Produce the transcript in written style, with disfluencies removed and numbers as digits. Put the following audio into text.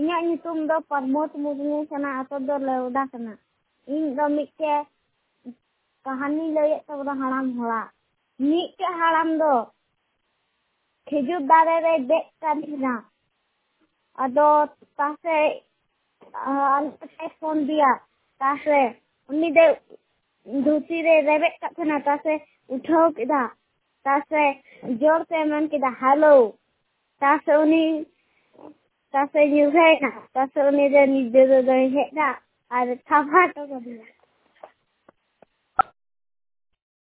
इन्या नितुम दो प्रमोद मुर्मू कना अतो दो लौदा कना इन दो मिके कहानी लय तबरा हड़ाम होला मिके हड़ाम दो खिजूर दारे रे देख कानिना अदो तासे अलते फोन दिया तासे उन्नी दे धुती रे रेबेट काथना तासे उठाओ किदा तासे जोर से मन किदा हेलो तासे उनी तासे न्यूज़ है ना तासे उन्नी दे निदे दे हेदा और थाफा तो